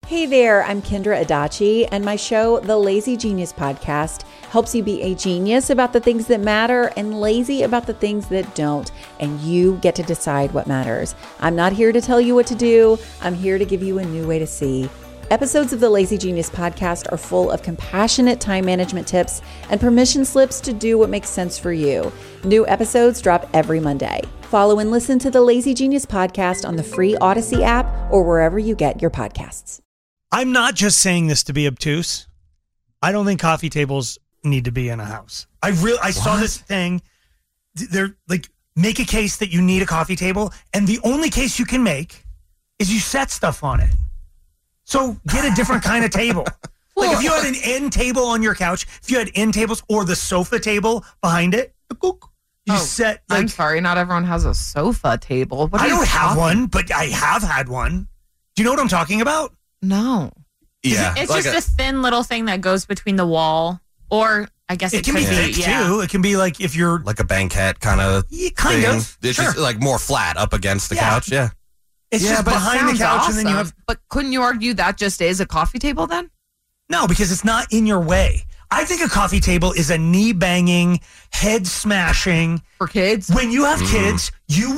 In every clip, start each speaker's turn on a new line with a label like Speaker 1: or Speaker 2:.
Speaker 1: Hey there, I'm Kendra Adachi, and my show, The Lazy Genius Podcast, helps you be a genius about the things that matter and lazy about the things that don't, and you get to decide what matters. I'm not here to tell you what to do. I'm here to give you a new way to see. Episodes of the Lazy Genius Podcast are full of compassionate time management tips and permission slips to do what makes sense for you. New episodes drop every Monday. Follow and listen to the Lazy Genius Podcast on the free Odyssey app or wherever you get your podcasts.
Speaker 2: I'm not just saying this to be obtuse. I don't think coffee tables need to be in a house. I saw this thing. They're like, make a case that you need a coffee table, and the only case you can make is you set stuff on it. So get a different kind of table. Like if you had an end table on your couch, if you had end tables or the sofa table behind it, you set. Like,
Speaker 3: I'm sorry, not everyone has a sofa table.
Speaker 2: I don't have one, but I have had one. Do you know what I'm talking about?
Speaker 3: No.
Speaker 4: Yeah.
Speaker 5: It's like just a thin little thing that goes between the wall, or I guess
Speaker 2: it can be thick too. It can be like if you're
Speaker 4: like a banquette kind of
Speaker 2: thing.
Speaker 4: It's just like more flat up against the couch. Yeah.
Speaker 2: It's just behind the couch,
Speaker 3: awesome.
Speaker 2: and then you have.
Speaker 3: But couldn't you argue that just is a coffee table then?
Speaker 2: No, because it's not in your way. I think a coffee table is a knee banging, head smashing
Speaker 3: for kids.
Speaker 2: When you have kids,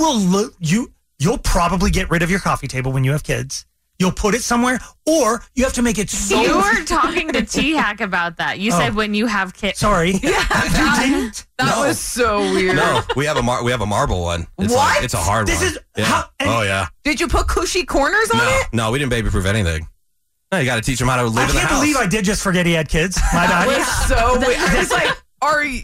Speaker 2: you'll probably get rid of your coffee table when you have kids. You'll put it somewhere, or you have to make it so.
Speaker 5: You were talking to T-Hack about that. You said when you have kids.
Speaker 2: Sorry,
Speaker 3: you didn't. That was so weird.
Speaker 4: No, we have a marble one. It's
Speaker 3: what?
Speaker 4: Like, it's a hard
Speaker 2: this
Speaker 4: one.
Speaker 2: Is
Speaker 4: yeah.
Speaker 2: how,
Speaker 4: yeah.
Speaker 3: Did you put cushy corners on it?
Speaker 4: No, we didn't baby-proof anything. No, you got to teach them how to live in the house.
Speaker 2: I can't believe I did just forget he had kids. My bad.
Speaker 3: That was so weird. I was like, are you?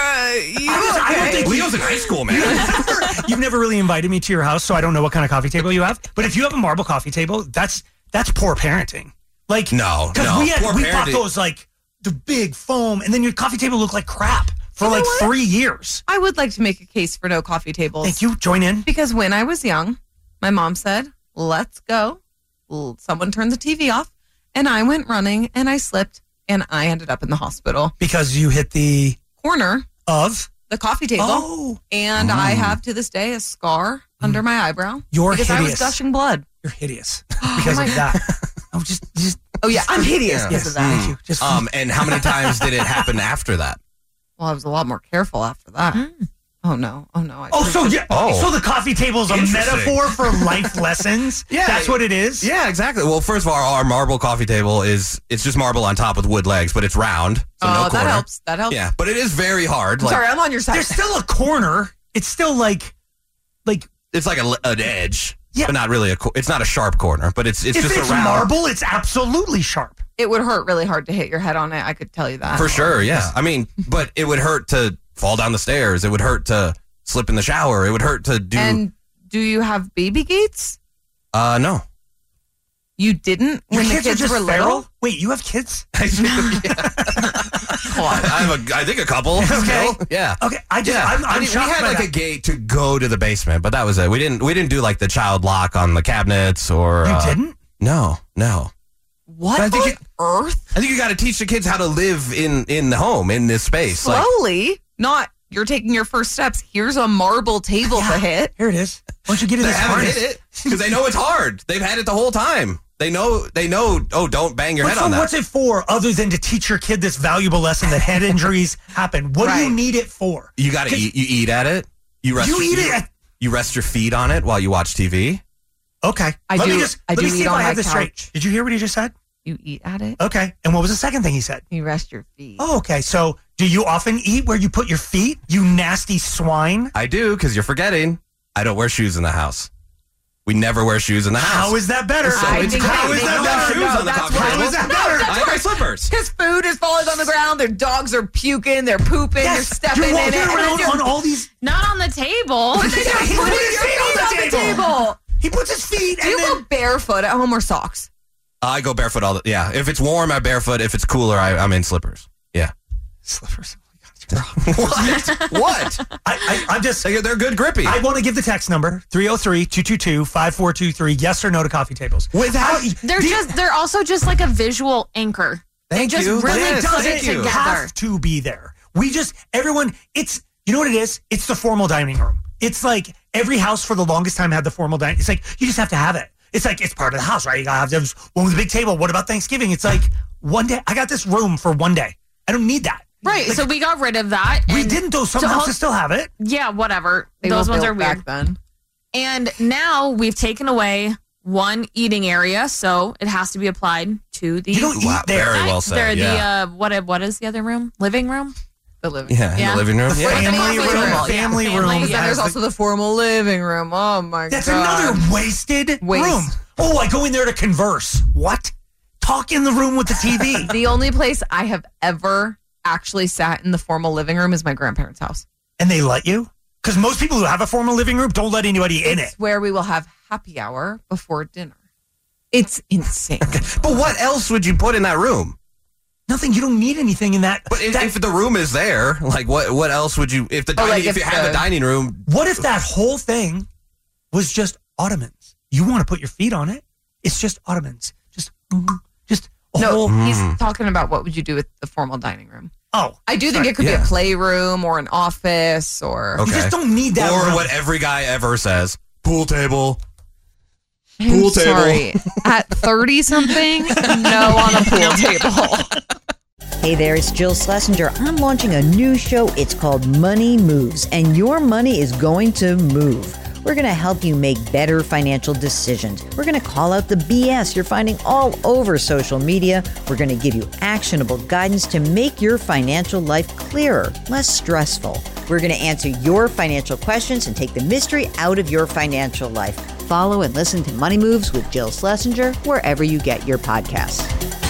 Speaker 2: I don't think
Speaker 4: Leo's in high school, man.
Speaker 2: You've never really invited me to your house, so I don't know what kind of coffee table you have. But if you have a marble coffee table, that's poor parenting. Like because we bought those like the big foam, and then your coffee table looked like crap for like 3 years.
Speaker 3: I would like to make a case for no coffee tables.
Speaker 2: Thank you. Join in.
Speaker 3: Because when I was young, my mom said, "Let's go." Someone turned the TV off, and I went running, and I slipped, and I ended up in the hospital
Speaker 2: because you hit the
Speaker 3: corner
Speaker 2: of
Speaker 3: the coffee table.
Speaker 2: Oh,
Speaker 3: and I have to this day a scar under my eyebrow.
Speaker 2: You're
Speaker 3: because
Speaker 2: hideous.
Speaker 3: I was gushing blood.
Speaker 2: You're hideous because of that. Oh, just.
Speaker 3: Oh yeah, I'm hideous because of that.
Speaker 2: Thank you. Just
Speaker 4: and how many times did it happen after that?
Speaker 3: Well, I was a lot more careful after that. Oh no!
Speaker 2: So the coffee table is a metaphor for life lessons.
Speaker 4: Yeah,
Speaker 2: that's what it is.
Speaker 4: Yeah, exactly. Well, first of all, our marble coffee table it's just marble on top with wood legs, but it's round. So no corner.
Speaker 3: That helps.
Speaker 4: Yeah, but it is very hard.
Speaker 3: Sorry, I'm on your side.
Speaker 2: There's still a corner. It's still like
Speaker 4: it's like an edge.
Speaker 2: Yeah,
Speaker 4: but not really it's not a sharp corner, but it's just
Speaker 2: it's
Speaker 4: a round
Speaker 2: marble. It's absolutely sharp.
Speaker 3: It would hurt really hard to hit your head on it. I could tell you that
Speaker 4: for sure. Yeah, I mean, but it would hurt to fall down the stairs. It would hurt to slip in the shower. It would hurt to do.
Speaker 3: And do you have baby gates?
Speaker 4: No.
Speaker 3: You didn't when the kids were little?
Speaker 2: Wait, you have kids?
Speaker 4: I think a couple.
Speaker 2: Okay.
Speaker 4: Still. Yeah.
Speaker 2: Okay. I'm shocked.
Speaker 4: We had like a gate to go to the basement, but that was it. We didn't do like the child lock on the cabinets or.
Speaker 2: You didn't?
Speaker 4: No.
Speaker 3: What on earth?
Speaker 4: I think you got to teach the kids how to live in the home, in this space.
Speaker 3: Slowly, not you're taking your first steps. Here's a marble table to hit.
Speaker 2: Here it is. Why don't you get in this harness?
Speaker 4: Because they know it's hard. They've had it the whole time. They know. Oh, don't bang your head on that.
Speaker 2: What's it for other than to teach your kid this valuable lesson that head injuries happen? What do you need it for?
Speaker 4: You got to eat. You eat at it. You rest your feet on it while you watch TV.
Speaker 2: Okay. Let me see if I have this straight. Did you hear what he just said?
Speaker 3: You eat at it.
Speaker 2: Okay. And what was the second thing he said?
Speaker 3: You rest your feet.
Speaker 2: Oh, okay. So do you often eat where you put your feet, you nasty swine?
Speaker 4: I do, because you're forgetting. I don't wear shoes in the house. We never wear shoes in the house.
Speaker 2: How is that better?
Speaker 4: How is that better? I wear slippers.
Speaker 3: Because food is falling on the ground. Their dogs are puking. They're pooping. They're stepping in it.
Speaker 2: On all these.
Speaker 5: Not on the table.
Speaker 3: But then you're putting your feet on the table.
Speaker 2: He puts his feet.
Speaker 3: Do you go barefoot at home or socks?
Speaker 4: I go barefoot if it's warm, I'm barefoot. If it's cooler, I'm in slippers. Yeah.
Speaker 2: Slippers.
Speaker 4: What?
Speaker 2: I'm just.
Speaker 4: They're good grippy.
Speaker 2: I want to give the text number 303-222-5423. Yes or no to coffee tables.
Speaker 5: They're also just like a visual anchor.
Speaker 4: Thank you.
Speaker 5: Really does it together.
Speaker 2: Have to be there. Everyone. It's you know what it is. It's the formal dining room. It's like every house for the longest time had the formal dining. It's like you just have to have it. It's like, it's part of the house, right? You gotta have this one with a big table. What about Thanksgiving? It's like, one day, I got this room for one day. I don't need that.
Speaker 5: Right.
Speaker 2: Like,
Speaker 5: so we got rid of that.
Speaker 2: we
Speaker 5: and
Speaker 2: didn't, though. Some
Speaker 5: so
Speaker 2: houses still have it.
Speaker 5: Yeah, whatever.
Speaker 3: They
Speaker 5: Those
Speaker 3: were
Speaker 5: ones
Speaker 3: built
Speaker 5: are weird.
Speaker 3: back then.
Speaker 5: And now we've taken away one eating area, so it has to be applied to the.
Speaker 2: You don't
Speaker 4: Wow,
Speaker 2: eat there.
Speaker 4: very well said. Yeah.
Speaker 5: What is the other room? Living room?
Speaker 3: The living
Speaker 4: Yeah, in
Speaker 5: Yeah.
Speaker 4: the living room.
Speaker 2: The
Speaker 4: Yeah.
Speaker 2: family
Speaker 5: Family
Speaker 2: room.
Speaker 5: room.
Speaker 2: Family
Speaker 5: Family
Speaker 2: room.
Speaker 5: room.
Speaker 3: Then
Speaker 2: has
Speaker 3: there's
Speaker 2: the-
Speaker 3: also the formal living room. Oh my
Speaker 2: That's
Speaker 3: god.
Speaker 2: another wasted
Speaker 3: Waste.
Speaker 2: room. Oh, I go in there to converse. What? Talk in the room with the TV.
Speaker 3: The only place I have ever actually sat in the formal living room is my grandparents' house.
Speaker 2: And they let you? Because most people who have a formal living room don't let anybody in
Speaker 3: It's
Speaker 2: it.
Speaker 3: where we will have happy hour before dinner. It's insane.
Speaker 4: But what else would you put in that room?
Speaker 2: Nothing. You don't need anything in that.
Speaker 4: But if the room is there, like what else would you? If the dining,
Speaker 3: like
Speaker 4: if you have a dining room,
Speaker 2: What if that whole thing was just ottomans? You want to put your feet on it? It's just ottomans. Just a
Speaker 3: No,
Speaker 2: whole.
Speaker 3: he's talking about what would you do with the formal dining room.
Speaker 2: Oh,
Speaker 3: I do think it could be
Speaker 4: Yeah.
Speaker 3: a playroom or an office or.
Speaker 4: Okay.
Speaker 2: you just don't need that.
Speaker 4: or
Speaker 2: room.
Speaker 4: what every guy ever says, pool table.
Speaker 3: I'm
Speaker 4: Pool table.
Speaker 3: sorry. At 30 something, no on a pool table.
Speaker 6: Hey there, it's Jill Schlesinger. I'm launching a new show. It's called Money Moves, and your money is going to move. We're going to help you make better financial decisions. We're going to call out the BS you're finding all over social media. We're going to give you actionable guidance to make your financial life clearer, less stressful. We're going to answer your financial questions and take the mystery out of your financial life. Follow and listen to Money Moves with Jill Schlesinger wherever you get your podcasts.